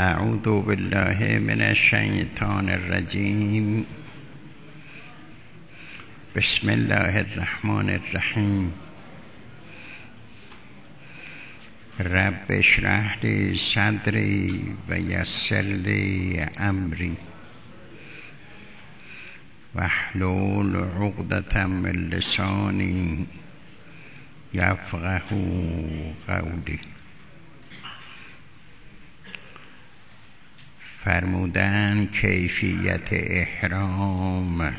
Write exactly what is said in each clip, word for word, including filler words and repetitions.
اعوذ بالله من الشیطان الرجیم. بسم الله الرحمن الرحیم. رب اشرح لی صدری و یسر لی امری واحلل عقدة من لسانی یفقهوا قولی. فرمودن کیفیت احرام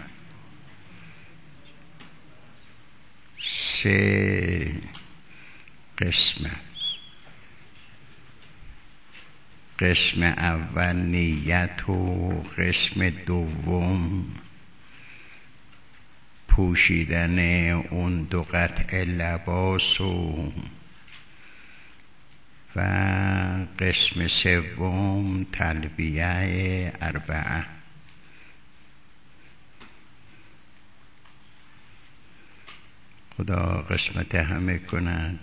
سه قسم است. قسم اول نیت و قسم دوم پوشیدن اون دو قطع لباس و و قسم سوم تلبیه اربعه. خدا قسمت همه کند.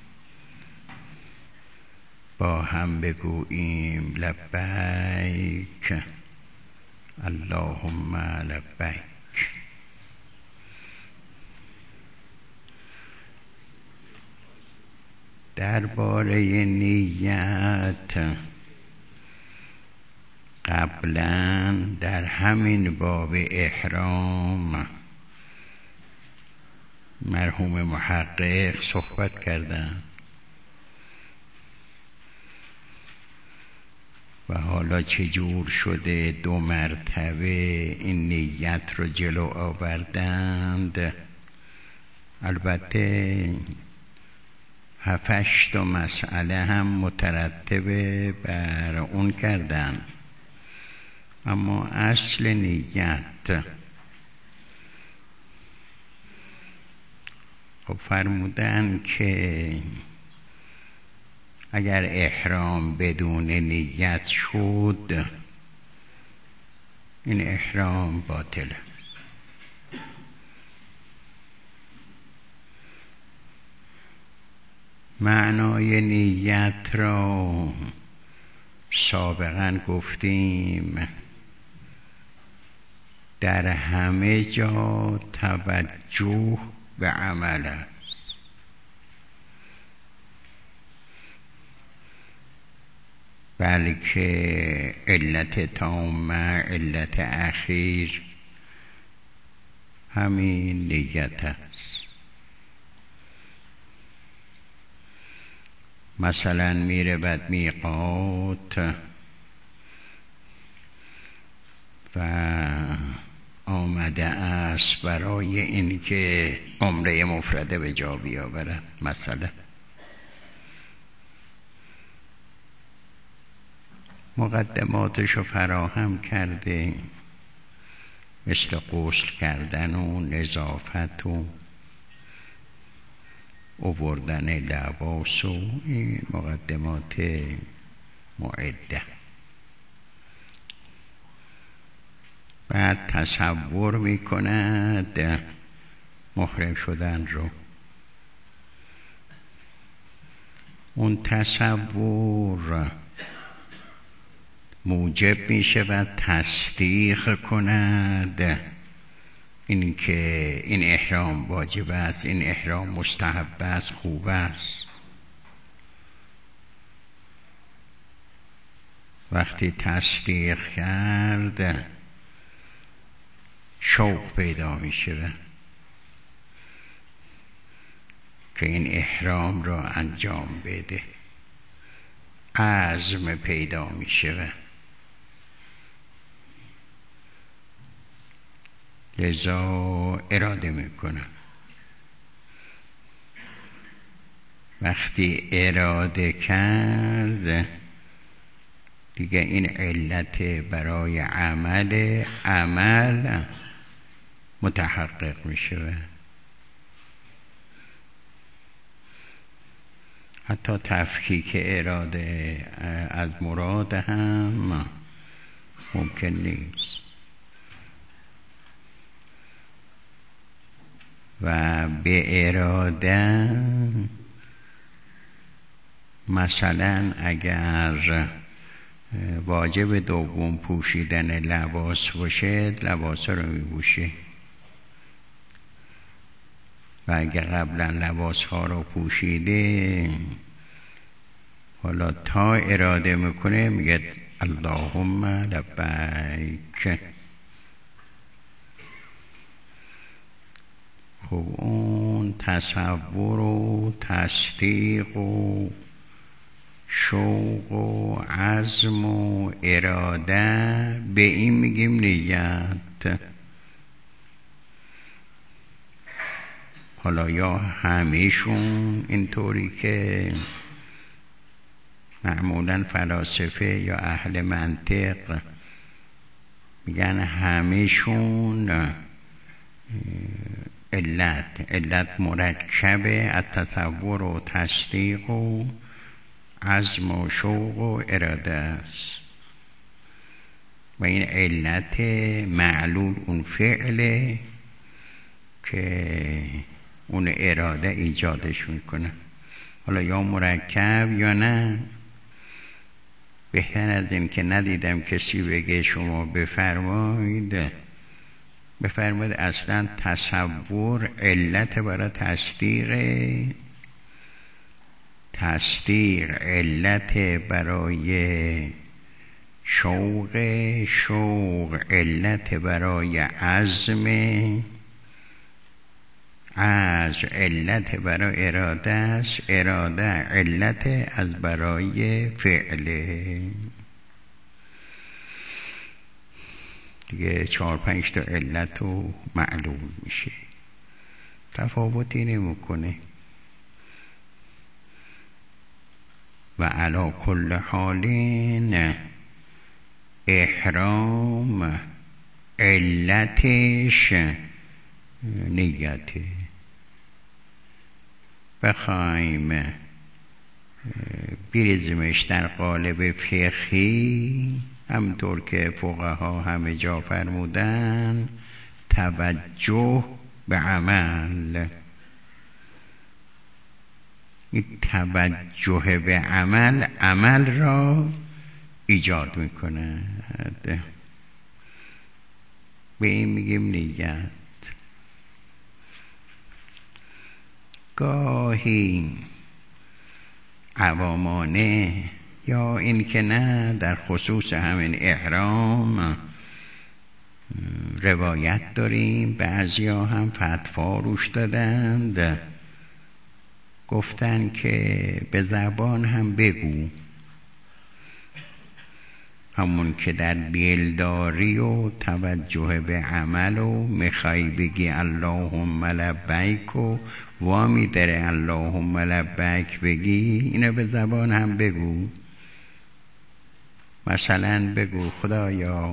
با هم بگوییم لبیک اللهم لبیک. درباره نیت قبلا در همین باب احرام مرحوم محقق صحبت کردن و حالا چجور شده دو مرتبه این نیت رو جلو آوردند. البته هفتش تا مسئله هم مترتبه بر اون کردن، اما اصل نیت خب فرمودن که اگر احرام بدون نیت شد این احرام باطله. معنای نیت را سابقا گفتیم، در همه جا توجه به عمل است. بلکه علت تامه، علت اخیر همین نیت است. مثلا میره بعد میقات و آمده است برای اینکه عمره مفرده به جا بیاورد، مثلا مقدماتشو فراهم کرده، مثل غسل کردن و نظافت و آوردن لباس و این مقدمات معده. بعد تصور میکند محرم شدن رو. اون تصور موجب میشه و تصدیق کند این که این احرام واجب است، این احرام مستحب است، خوب است. وقتی تصدیق کرد شوق پیدا میشه که این احرام را انجام بده، عزم پیدا میشه. لذا اراده میکنه. وقتی اراده کرد دیگه این علت برای عمل عمل متحقق میشه. حتی تفکیک اراده از مراد هم ممکن نیست. و به اراده مثلا اگر واجب دوم پوشیدن لباس باشه لباس رو میپوشه و اگه قبلا لباس ها رو پوشیده حالا تا اراده میکنه میگه اللهم لبیک. خب اون تصور و تصدیق و شوق و عزم و اراده به این میگیم نیت. حالا یا همیشون اینطوری که معمولا فلاسفه یا اهل منطق میگن همیشون علت علت مرکبه از تصور و تصدیق و عزم و شوق و اراده است و این علت معلول اون فعله که اون اراده ایجادش میکنه. حالا یا مرکب یا نه. بهتر از این که ندیدم کسی بگه شما بفرمایید بفرمایید اصلا تصور علت برای تصدیق، تصدیق علت برای شوق، شوق علت برای عزم، از علت برای اراده است، اراده علت از برای فعله. دیگه چهار پنج تا علت و معلوم میشه، تفاوتی نمیکنه. و علی کل حالین احرام علتش نیته. بخوایم بریزیمش در قالب فقهی همطور که فقها همه جا فرمودن، توجه به عمل. این توجه به عمل عمل را ایجاد میکنه. به این میگیم نیت. گاهی عوامانه یا این که نه در خصوص همین احرام روایت داریم، بعضی ها هم فتوا روش دادند، گفتن که به زبان هم بگو، همون که در دلداری و توجه به عمل و میخوای بگی اللهم لبیک و وامی داره اللهم لبیک بگی، اینو به زبان هم بگو. مثلا بگو خدایا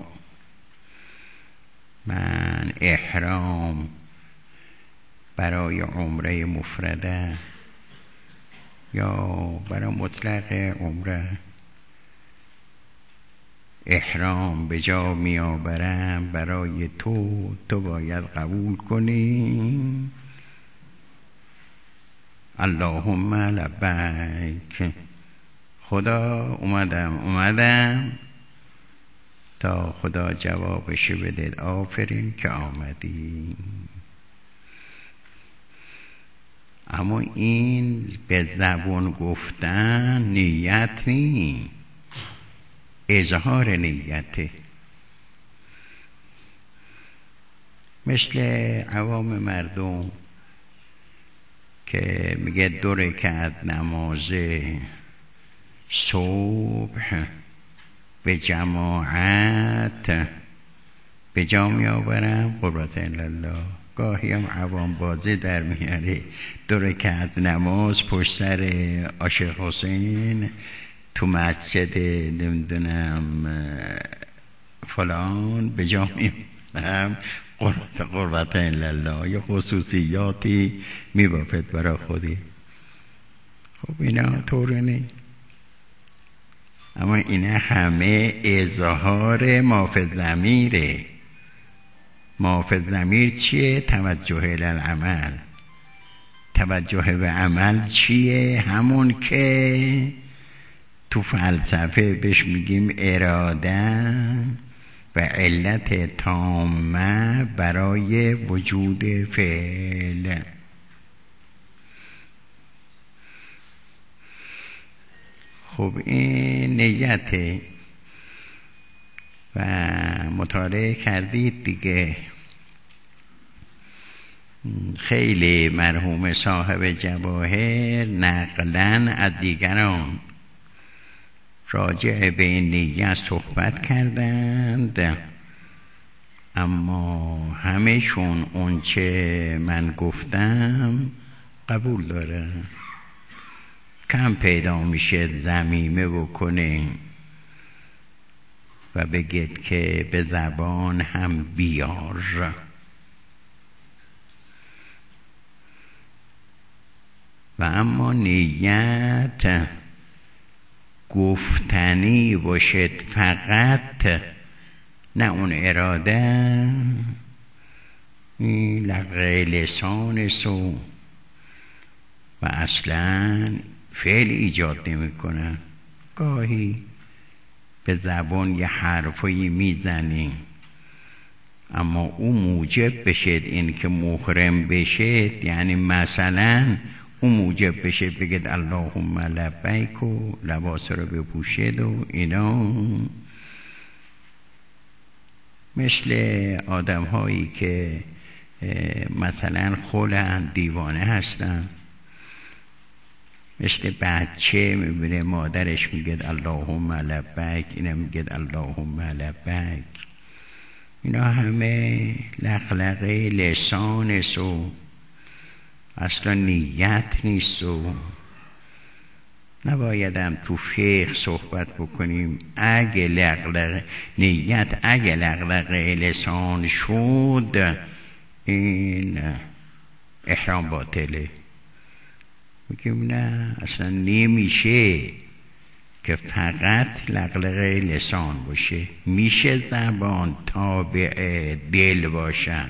من احرام برای عمره مفرده یا برای مطلق عمره احرام به جا می آورم برای تو، تو باید قبول کنی. اللهم لبیک. خدا اومدم اومدم تا خدا جوابش بده آفرین که آمدی. اما این به زبان گفتن نیت نی، اظهار نیته. مثل عوام مردم که میگه دو رکعت نماز صبح به جماعت به جا می آورم قربت الله. گاهی هم عوام بازی در میاره، دو رکعت نماز پشت سر عاشق حسین تو مسجد نمیدونم فلان به جا میارم قربت قربت الله، یا خصوصیاتی میبافد برای خودی. خب اینا طوره نی، اما اینا همه اظهار مافی ضمیره. مافی ضمیر چیه؟ توجه الالعمل. توجه به عمل چیه؟ همون که تو فلسفه بهش میگیم اراده و علت تامه برای وجود فعل. خب این نیته و مطالعه کردید دیگه. خیلی مرحوم صاحب جواهر نقلن از دیگران راجع به این نیت صحبت کردند، اما همه‌شون اون چه من گفتم قبول داره. کم پیدا میشه ضمیمه بکنه و بگید که به زبان هم بیار. و اما نیت گفتنی باشد فقط، نه اون اراده این لغه لسان سو و اصلا فعل ایجاد نمی کنن. گاهی به زبان یه حرفایی میزنی اما او موجب بشد این که محرم بشد، یعنی مثلا او موجب بشه بگید اللهم لبیک و لباس رو بپوشید و اینا، مثل آدم هایی که مثلا خلن دیوانه هستن، مثل بچه میبینه مادرش میگه اللهم لبیک، اینا میگه اللهم لبیک. اینا همه لغلقه لسان سو، اصلا نیت نیست. و نبایدم تو فقه صحبت بکنیم اگه لغلقه نیت اگه لغلقه لسان شد این احرام باطله. میگیم نه، اصلا نمیشه که فقط لغلقه لسان باشه، میشه زبان تابع دل باشن،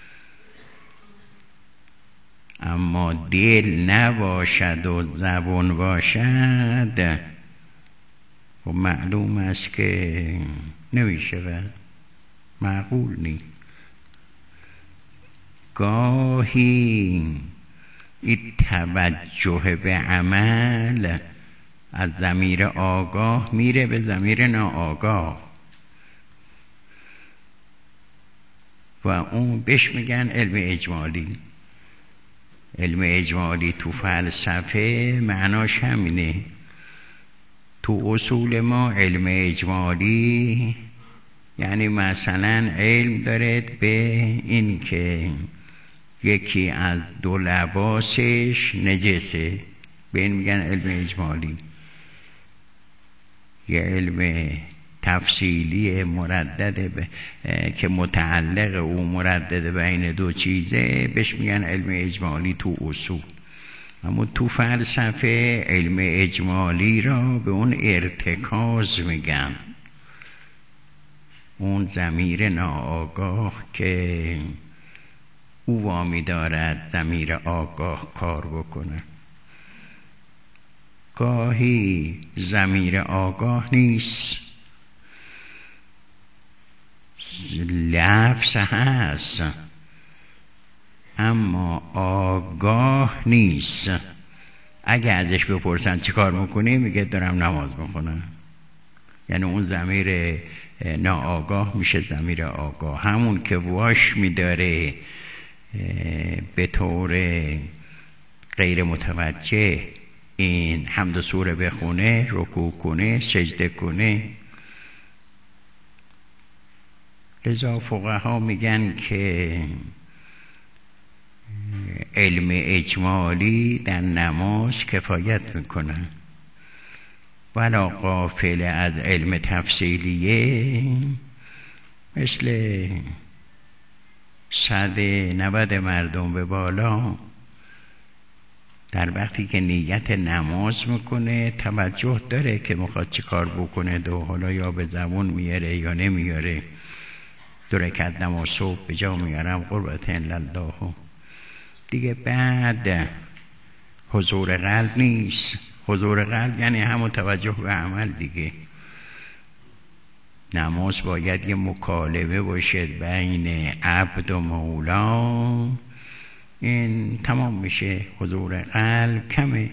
اما دل نباشد و زبان باشد و معلوم است که نمیشه و معقول نیست. گاهی این توجه به عمل از ضمیر آگاه میره به ضمیر ناآگاه و اون بهش میگن علم اجمالی. علم اجمالی تو فلسفه معناش همینه. تو اصول ما علم اجمالی یعنی مثلا علم دارد به این که یکی از دو لباسش نجسه، به این میگن علم اجمالی. یه علم تفصیلی مردد ب... که متعلق او مردد بین دو چیزه بهش میگن علم اجمالی تو اصول. اما تو فلسفه علم اجمالی را به اون ارتکاز میگن، اون ضمیر ناآگاه که او وامی دارد ضمیر آگاه کار بکنه. گاهی ضمیر آگاه نیست، لفظ هست اما آگاه نیست. اگه ازش بپرسن چی کار میکنی میگه دارم نماز میخونم، یعنی اون ضمیر ناآگاه میشه ضمیر آگاه. همون که واش میداره به طور غیر متوجه این حمد و سوره بخونه، رکوع کنه، سجده کنه. لذا فقها میگن که علم اجمالی در نماز کفایت میکنه، ولا غافل از علم تفصیلیه مثل صد نود مردم به بالا در وقتی که نیت نماز میکنه توجه داره که میخواد چی کار بکنه، دو حالا یا به زبون میاره یا نمیاره. دو رکعت نماز صبح به جا میارم قربت الله دیگه، بعد حضور قلب نیست، حضور قلب یعنی همون توجه به عمل دیگه. نماز باید یه مکالمه باشه بین عبد و مولا، این تمام میشه. حضور قلب کمه،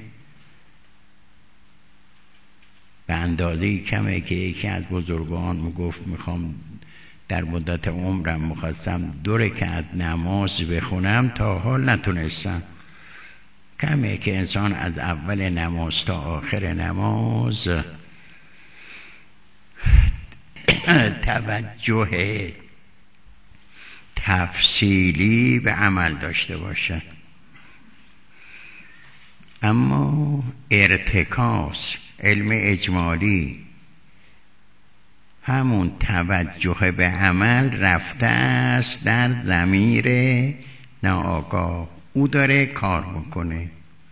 به اندازه کمه که یکی از بزرگان میگفت میخوام در مدت عمرم میخواستم دو رکعت نماز بخونم، تا حال نتونستم. کمه که انسان از اول نماز تا آخر نماز توجه تفصیلی به عمل داشته باشه. اما ارتکاز علم اجمالی، همون توجه به عمل رفته است در ضمیر ناآگاه، او داره کار میکنه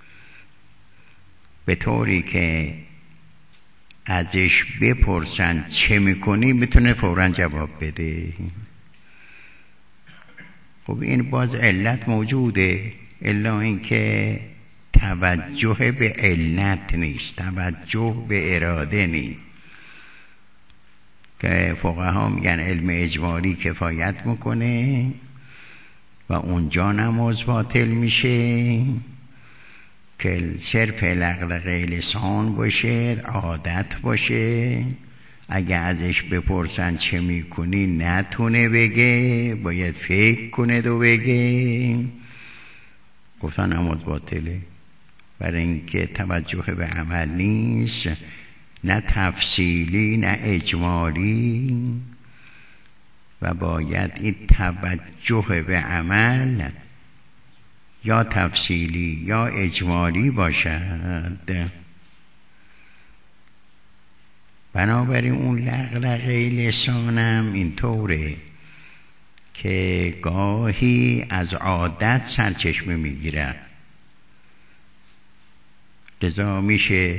به طوری که ازش بپرسن چه میکنی میتونه فوراً جواب بده. خب این باز علت موجوده، الا اینکه توجه به علت نیست، توجه به اراده نیست، که فقها میگن علم اجمالی کفایت میکنه و اونجا نماز باطل میشه که صرف لغلقه لسان باشه، عادت باشه. اگه ازش بپرسن چه میکنی نتونه بگه، باید فکر کنه دو بگه، گفتن نماز باطله. برای اینکه توجه به عمل نیست، نه تفصیلی نه اجمالی، و باید این توجه به عمل یا تفصیلی یا اجمالی باشد. بنابراین اون لغلقه لسانم اینطوره که گاهی از عادت سرچشمه میگیرد، لذا میشه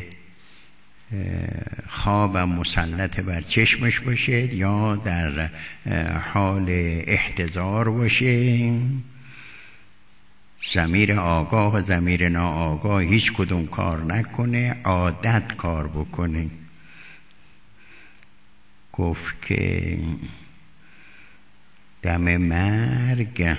خواب مسلط بر چشمش باشه یا در حال احتضار باشه، ضمیر آگاه و ضمیر ناآگاه هیچ کدوم کار نکنه، عادت کار بکنه. گفت که دم مرگ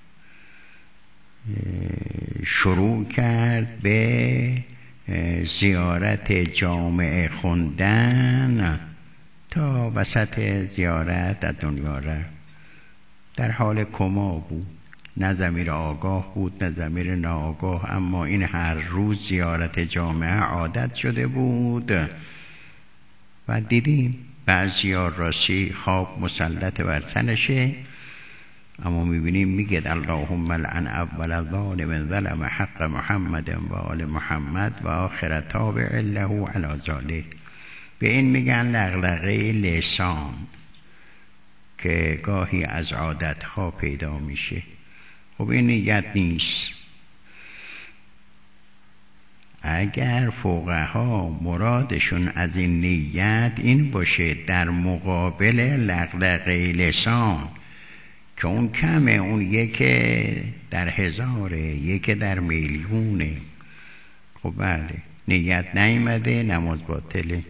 شروع کرد به زیارت جامع خوندن تا وسط زیارت از دنیا رفت. در حال کما بود، نه ضمیر آگاه بود نه ضمیر ناآگاه، اما این هر روز زیارت جامعه عادت شده بود. و دیدیم بعضی‌ها راستی خواب مسلط بر تنشه، اما میبینیم میگه اللهم لعن اول ظالم ظلم حق محمد و آل محمد و آخر تابع له علی ذلک. به این میگن لغلقه لسان که گاهی از عادتها پیدا میشه. خب این نیت نیست. اگر فقها مرادشون از این نیت این باشه در مقابل لغلقه لسان که اون کمه، اون یک در هزاره، یک در میلیونه، خب بله نیت نیامده نماز باطله.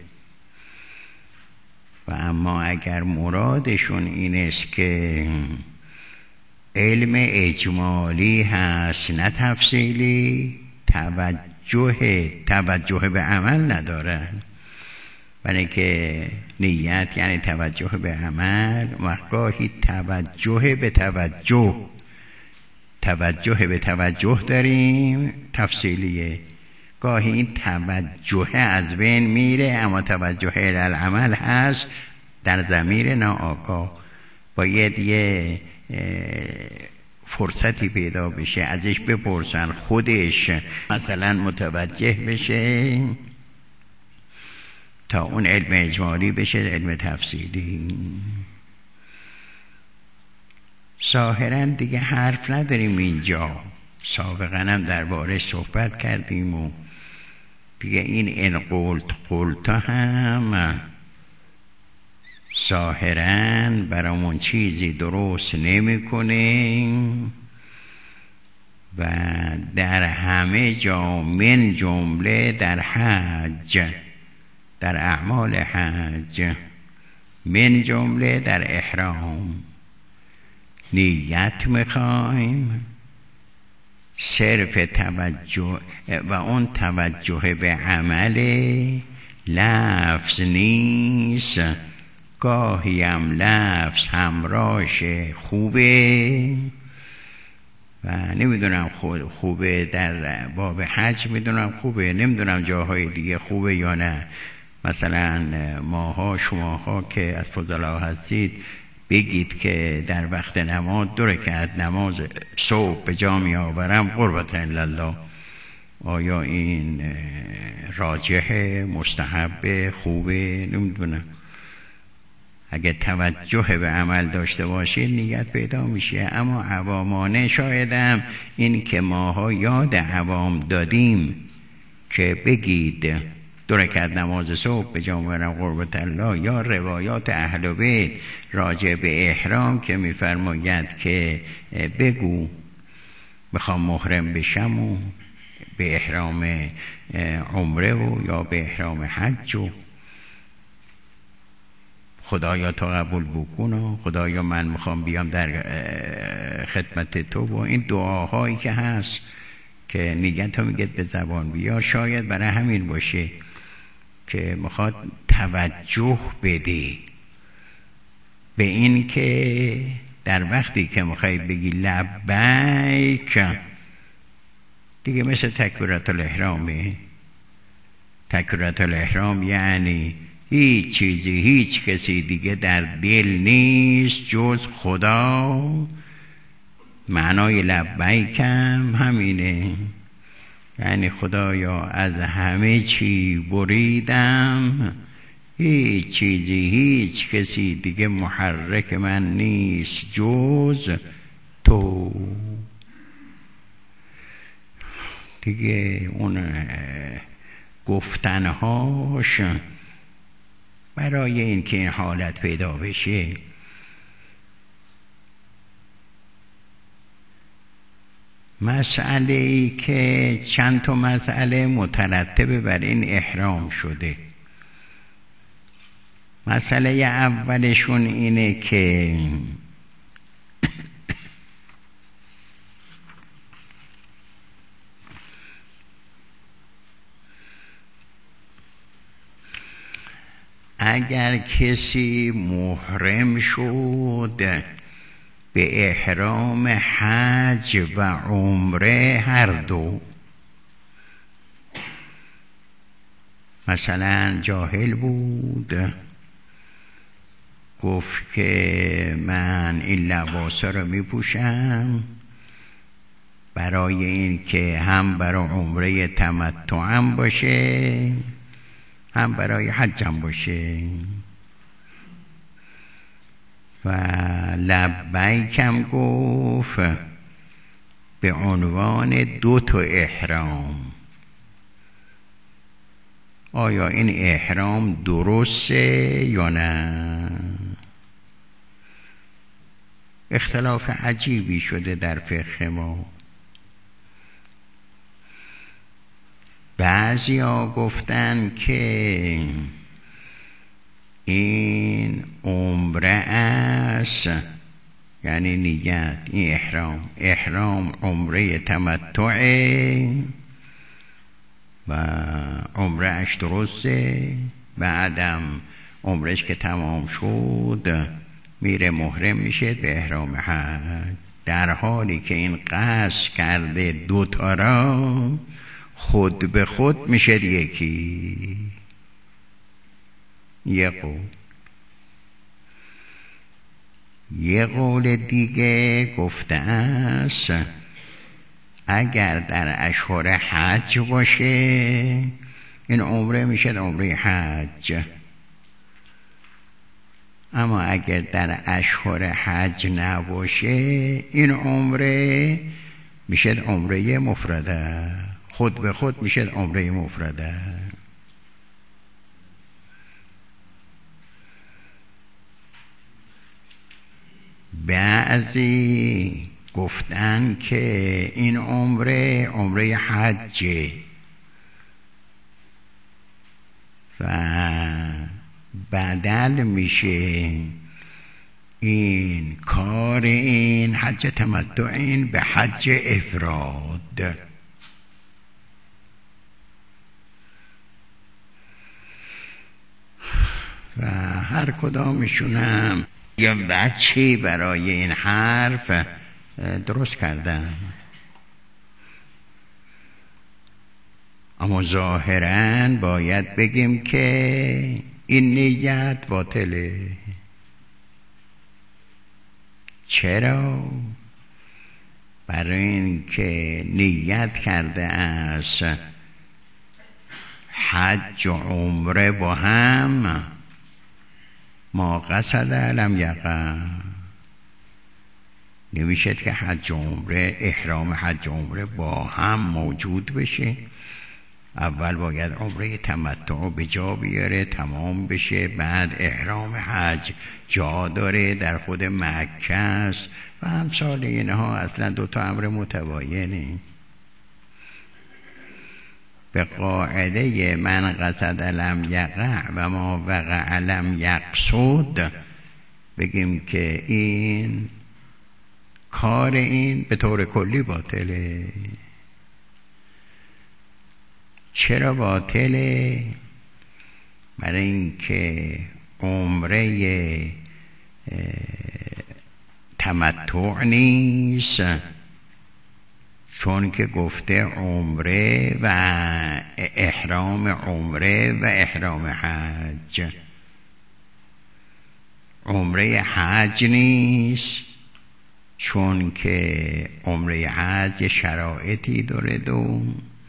و اما اگر مرادشون این است که علم اجمالی هست نه تفصیلی، توجه توجه به عمل ندارن، برای که نیت یعنی توجه به عمل، و گاهی توجه به توجه توجه به توجه داریم تفصیلیه، گاهی این توجه از بین میره اما توجه العمل هست در ضمیر ناآگاه. باید یه فرصتی پیدا بشه ازش بپرسن، خودش مثلا متوجه بشه تا اون علم اجمالی بشه علم تفصیلی. ظاهرا دیگه حرف نداریم اینجا، سابقا هم درباره صحبت کردیم و دیگه این ان قلت قلتا هم ظاهرا برامون چیزی درست نمیکنه و در همه جا من جمله در حج، در اعمال حج، من جمله در احرام نیت میخوایم، صرف توجه و اون توجه به عمل لفظ نیست، گاهی هم لفظ همراهش خوبه و نمیدونم خوبه در باب حج، میدونم خوبه، نمیدونم جاهای دیگه خوبه یا نه. مثلا ماها شماها که از فضلا هستید بگید که در وقت نماز دو رکعت نماز صبح به جا می آورم قربت الله، آیا این راجح مستحب خوبه؟ نمیدونم. اگه توجه به عمل داشته باشید نیت پیدا میشه. اما عوامانه شایدم این که ماها یاد عوام دادیم که بگید دو رکعت نماز صبح به جا می‌آورم قربت الله، یا روایات اهل بیت راجع به احرام که میفرماید که بگو میخوام محرم بشم و به احرام عمره و یا به احرام حج و خدایا تو قبول بکن و خدایا من میخوام بیام در خدمت تو و این دعاهایی که هست که نیت ها میگه به زبان بیار، شاید برای همین باشه که میخواد توجه بده به این که در وقتی که میخوای بگی لبیک دیگه مثل تکبیرات الاحرامه. تکبیرات الاحرام یعنی هیچ چیزی هیچ کسی دیگه در دل نیست جز خدا. معنای لبیک هم همینه، یعنی خدایا از همه چی بریدم، هیچ چیزی هیچ کسی دیگه محرک من نیست جز تو. دیگه اون گفتنهاش برای این که این حالت پیدا بشه مسئله ای که چند تا مسئله مترتب بر این احرام شده. مسئله اولشون اینه که اگر کسی محرم شد به احرام حج و عمره هر دو، مثلا جاهل بود گفت که من این لباسا رو می پوشم برای این که هم برای عمره تمتعم باشه هم برای حجم باشه و لبیکم گفت به عنوان دو تا احرام. آیا این احرام درسته یا نه؟ اختلاف عجیبی شده در فقه ما. بعضی ها گفتن که این عمره است، یعنی نیت این احرام احرام عمره تمتعه و عمره اش درسته، بعدم عمرش که تمام شد میره محرم میشه به احرام حج، در حالی که این قصد کرده دوتا را خود به خود میشه یکی. یه قول یه قول دیگه گفته است اگر در اشهر حج باشه این عمره میشه عمره حج، اما اگر در اشهر حج نباشه این عمره میشه عمره مفرده، خود به خود میشه عمره مفرده. بعضی گفتن که این عمره عمره حجه و بدل میشه این کار این حج تمتع این به حج افراد. و هر کدامشونم یا بچه برای این حرف درست کردن، اما ظاهراً باید بگیم که این نیت باطله. چرا؟ برای اینکه نیت کرده است حج و عمره با هم، ما قصد لم یقع. نمیشه که حج و عمره، احرام حج و عمره با هم موجود بشه. اول باید عمره تمتع به جا بیاره، تمام بشه، بعد احرام حج جا داره در خود مکه است و همسال اینها. اصلا دو تا امر متباینه. به قاعده من قصد لم یقع و ما وقع لم یقصد بگیم که این کار این به طور کلی باطله. چرا باطله؟ برای اینکه عمره تمتع نیست، چون که گفته عمره و احرام عمره و احرام حج. عمره حج نیست، چون که عمره حج شرایطی داره دو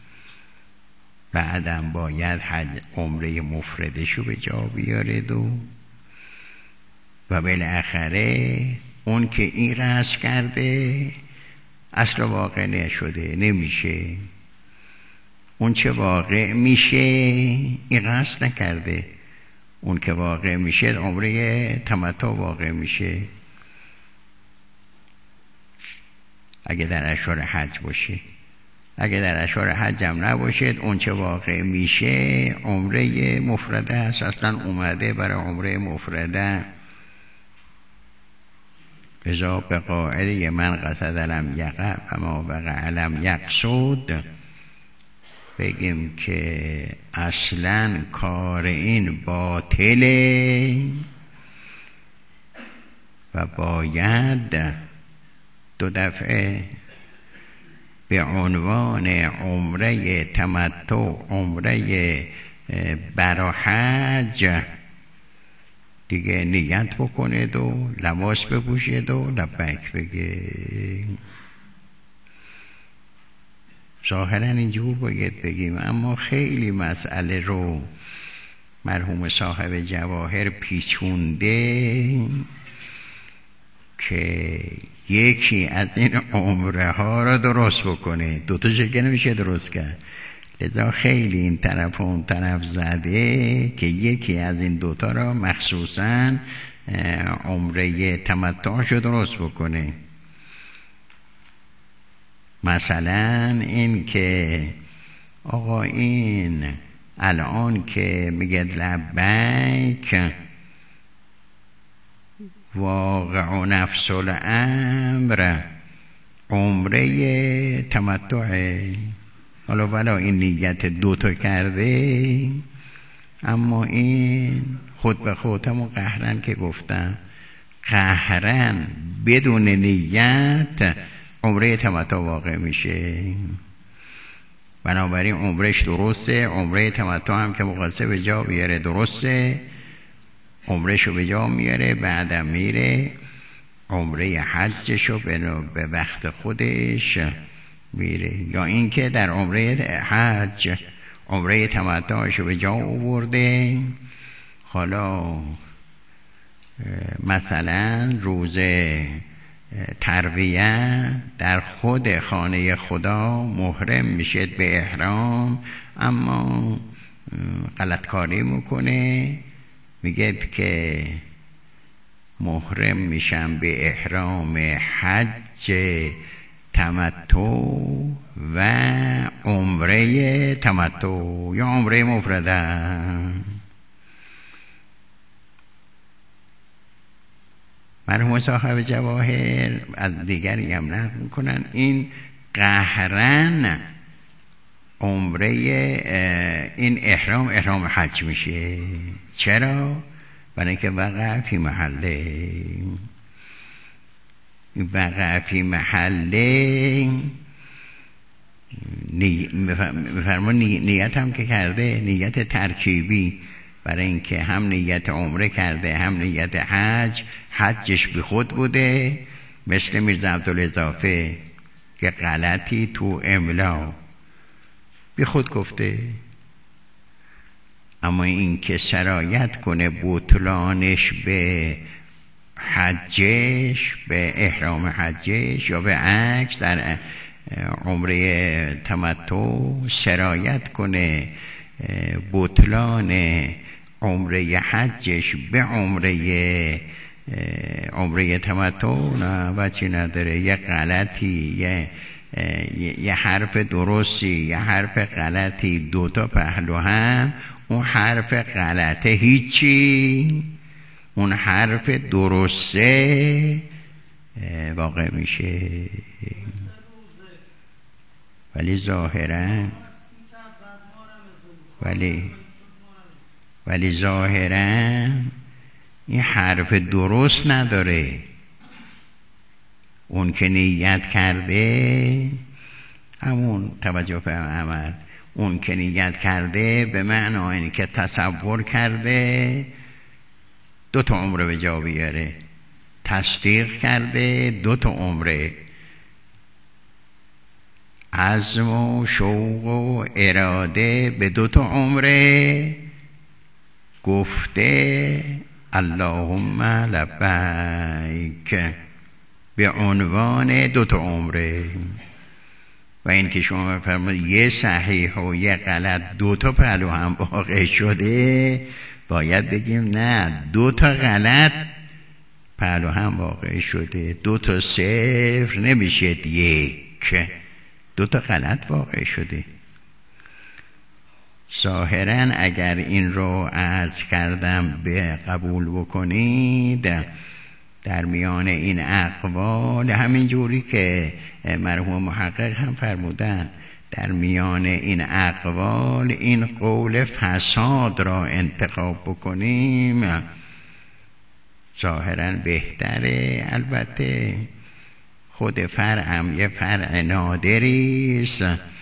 بعدم باید حج عمره مفردشو به جا بیاره دو و بالاخره اون که این قصد کرده اصل واقع نشده، نمیشه. اون چه واقع میشه این قصد نکرده، اون که واقع میشه عمره تمتع واقع میشه اگه در اشهر حج باشه. اگه در اشهر حج هم نباشد اون چه واقع میشه عمره مفرده است، اصلا اومده برای عمره مفرده. بذا به قاعده من قصد لم یقع و ما وقع لم یقصد بگیم که اصلا کار این باطله و باید دو دفعه به عنوان عمره تمتع، عمره برا حج دیگه نیت بکنه و لباس بپوشید و لبیک بگه. ظاهرا اینجور باید بگیم، اما خیلی مسئله رو مرحوم صاحب جواهر پیچونده که یکی از این عمره ها رو درست بکنه. دوتا شکل نمیشه درست کرد، لذا خیلی این طرف و اون طرف زده که یکی از این دوتا را مخصوصا عمره تمتعش رو درست بکنه. مثلا این که آقا این الان که میگه لبیک واقع و نفس الامر عمره تمتعه، حالا ولا این نیت دوتا کرده، اما این خود به خود همون قهرن که گفتم، قهرن بدون نیت عمره تمتع واقع میشه. بنابراین عمرش درسته، عمره تمتع هم که مقصد به جا بیاره درسته، عمرشو به جا میاره، بعدم میره عمره حجشو به وقت خودش میره. یا اینکه در عمره حج عمره تمتعشو به جا آورده، حالا مثلا روز ترویه در خود خانه خدا محرم میشه به احرام، اما غلطکاری میکنه، میگه که محرم میشم به احرام حج تمتع و عمره تمتع یا عمره مفرده. مرحوم صاحب جواهر از دیگری هم نقل میکنن این قهرن عمره این احرام احرام حج میشه. چرا؟ برای اینکه وقع فی محله، وقع فی محله بفرما نیت هم که کرده، نیت ترکیبی، برای اینکه هم نیت عمره کرده هم نیت حج، حجش بی خود بوده، مثل میرزا عبدالاضافه که غلطی تو املا بی خود گفته، اما این که سرایت کنه بطلانش به حجش، به احرام حجش یا به عکس در عمره تمتع سرایت کنه بطلان عمره حجش به عمره عمره تمتع، نه بچی نداره. یه غلطی یه یه حرف درستی یه حرف غلطی، دوتا پهلو هم. اون حرف غلطه هیچی، اون حرف درسته واقع میشه. ولی ظاهرا ولی ولی ظاهرا این حرف درست نداره. اون که نیت کرده همون توجه به عمل، اون که نیت کرده به معنی این که تصور کرده دو تا عمره به جا بیاره، تصدیق کرده دو تا عمره، عزم و شوق و اراده به دو تا عمره، گفته اللهم لبیک به عنوان دو تا عمره. و این که شما فرمودید یه صحیح و یه غلط دو تا پهلو هم واقع شده، باید بگیم نه، دو تا غلط پهلو هم واقع شده، دو تا صفر نمیشه یک، دو تا غلط واقع شده. ظاهرا اگر این رو عرض کردم به قبول بکنید، در میان این اقوال همین جوری که مرحوم محقق هم فرمودن، در میان این اقوال این قول فساد را انتخاب بکنیم ظاهرا بهتره. البته خود فرعم یه فرع نادریست،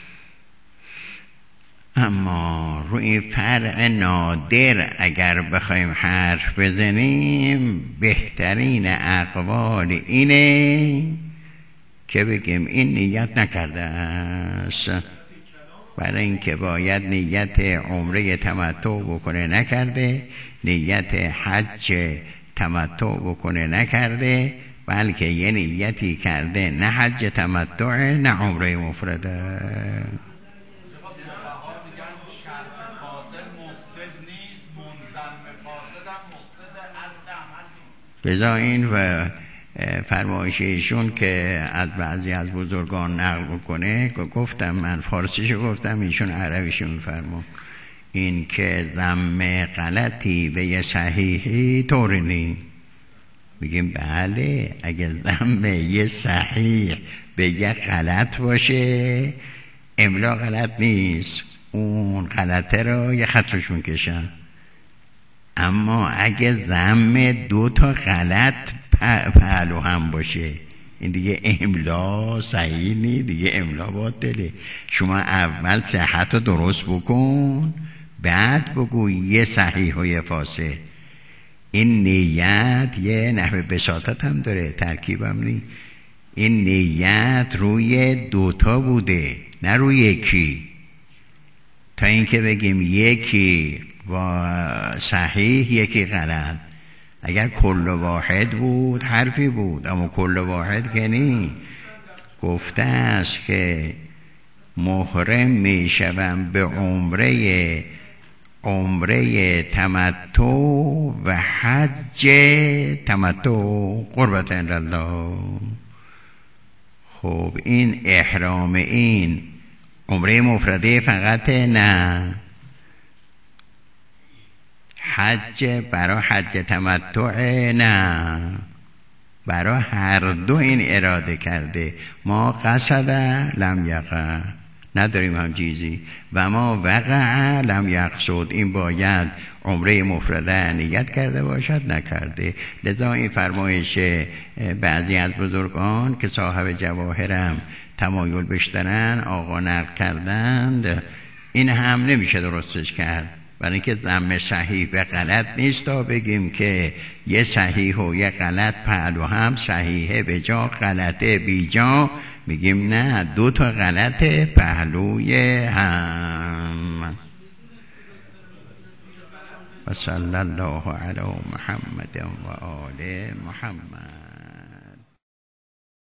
اما روی فرع نادر اگر بخوایم حرف بزنیم بهترین اقوال اینه که بگیم این نیت نکرده است، برای اینکه باید نیت عمره تمتع بکنه نکرده، نیت حج تمتع بکنه نکرده، بلکه یه نیتی کرده، نه حج تمتع نه عمره مفرده. بذار این و فرمایششون که از بعضی از بزرگان نقل بکنه، گفتم من فارسیشو گفتم، ایشون عربیشو میفرمون، این که ضم غلطی به یه صحیحی طوری نی. میگیم بله، اگه ضم یه صحیح به یه غلط باشه املا غلط نیست، اون غلطه رو یه خطش میکشن. اما اگه ضم دو تا غلط پهلو هم باشه این دیگه املا صحیح نی، دیگه املا باطله. شما اول صحت رو درست بکن، بعد بگو یه صحیح و یه فاسد. این نیت یه نحوه بساطت هم داره، ترکیب هم نی. این نیت روی دوتا بوده نه روی یکی، تا اینکه بگیم یکی و صحیح یکی غلط. اگر کل واحد بود حرفی بود، اما کل واحد که نی. گفته است که محرم می شوم به عمره عمره تمتع و حج تمتع قربت عند الله. خب این احرام این عمره مفرده فقط؟ نه، حج برای حج تمتع؟ نه، برای هر دو این اراده کرده. ما قصد لم یقع، نداریم هم چیزی، و ما وقع لم یقصد، این باید عمره مفرده نیت کرده باشد، نکرده. لذا این فرمایش بعضی از بزرگان که صاحب جواهرم تمایل بشترن آقا نقل کردند، این هم نمیشه درستش کرد، برای اینکه ضم صحیح به غلط نیست تا بگیم که یه صحیح و یه غلط پهلو هم صحیحه به جا، غلطه بی جا. میگیم نه، دو تا غلطه پهلوی هم. و صلی الله علی محمد و آل محمد.